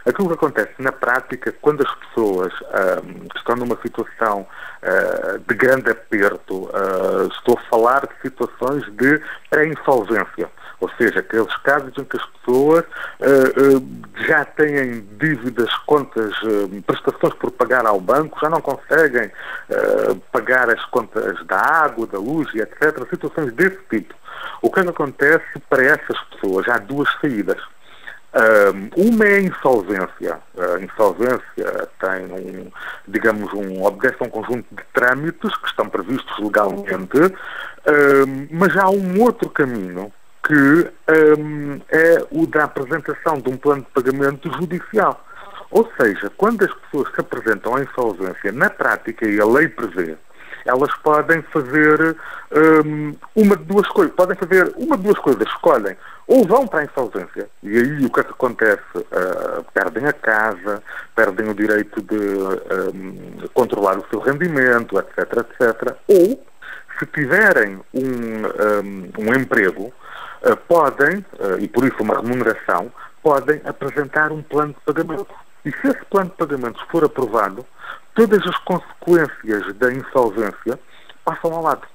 Aquilo que acontece na prática, quando as pessoas estão numa situação de grande aperto, estou a falar de situações de pré-insolvência, ou seja, aqueles casos em que as pessoas já têm dívidas, contas, prestações por pagar ao banco, já não conseguem pagar as contas da água, da luz e etc. Situações desse tipo. O que acontece para essas pessoas? Há duas saídas. Uma é a insolvência. A insolvência tem, obedece a um conjunto de trâmites que estão previstos legalmente, mas há um outro caminho que é o da apresentação de um plano de pagamento judicial. Ou seja, quando as pessoas se apresentam à insolvência, na prática, e a lei prevê, elas podem fazer uma de duas coisas. Podem fazer uma de duas coisas. Escolhem. Ou vão para a insolvência. E aí o que é que acontece? Perdem a casa, perdem o direito de controlar o seu rendimento, etc, etc. Ou, se tiverem um emprego, podem, e por isso uma remuneração, podem apresentar um plano de pagamento. E se esse plano de pagamentos for aprovado, todas as consequências da insolvência passam ao lado.